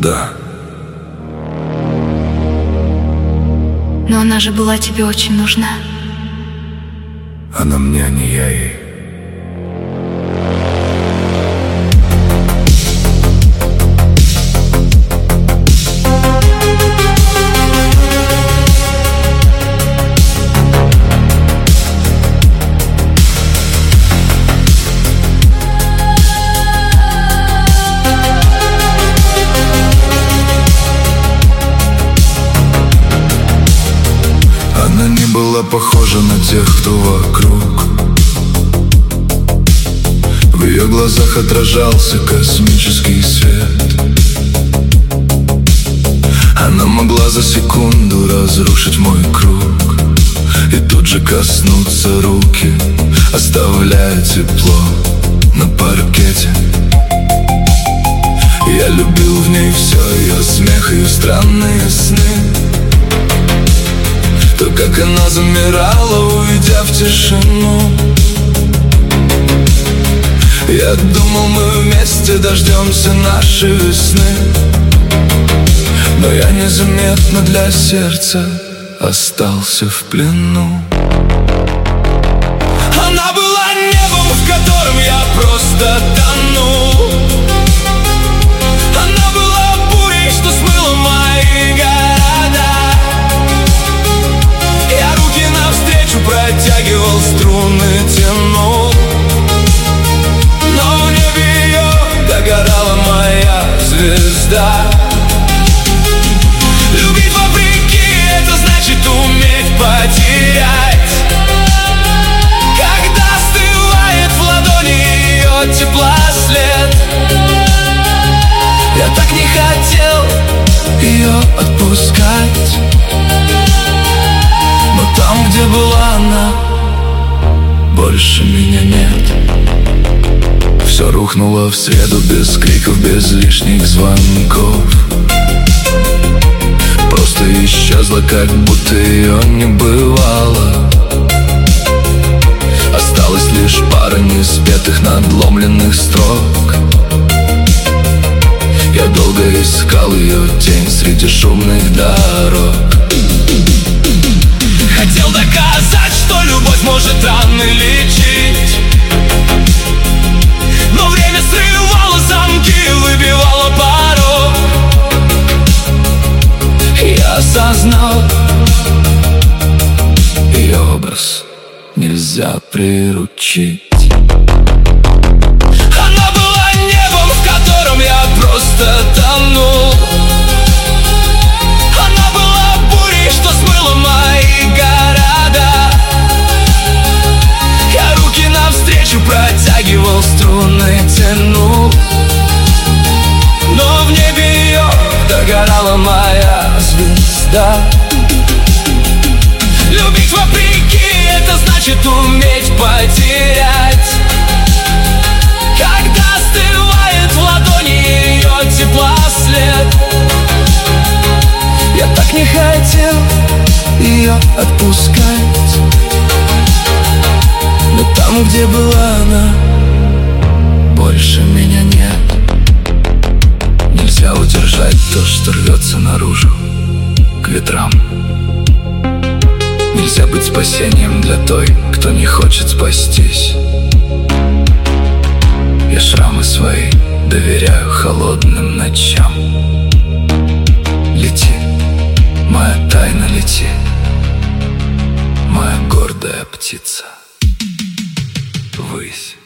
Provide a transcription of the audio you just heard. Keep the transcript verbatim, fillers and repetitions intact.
Да. Но она же была тебе очень нужна. Она мне, а не я ей. Она не была похожа на тех, кто вокруг. В ее глазах отражался космический свет. Она могла за секунду разрушить мой круг и тут же коснуться руки, оставляя тепло на паркете. Я любил в ней все, ее смех, ее странные сны. То, как она замирала, уйдя в тишину. Я думал, мы вместе дождемся нашей весны, но я незаметно для сердца остался в плену. Она была небом, в котором я просто тону. Она была бурей, что смыла мои города. Я руки навстречу протягивал, струны тянул, но в небе ее догорала моя звезда. Любить вопреки — это значит уметь потерять. Когда остывает в ладони ее тепла след, я так не хотел ее отпускать. Но там, где была она, больше меня нет. Все рухнуло в среду без криков, без лишних звонков. Просто исчезла, как будто ее не бывало. Осталась лишь пара неспетых, надломленных строк. Я долго искал ее тень среди шумных дорог. Хотел доказать, что любовь может раны лечить, но время срывало замки, выбивало порог. Я осознал, ее образ нельзя приручить. Она была небом, в котором я просто тонул. Она была бурей, что смыла мои города. Я руки навстречу протягивал, струны тянул, но в небе ее догорала моя звезда. Любить вопреки — это значит уметь потерять. Когда остывает в ладони ее тепла след, я так не хотел ее отпускать. Но там, где была она, больше меня нет. Нельзя удержать то, что рвется наружу к ветрам. Нельзя быть спасением для той, кто не хочет спастись. Я шрамы свои доверяю холодным ночам. Лети, моя тайна, лети, моя гордая птица, ввысь.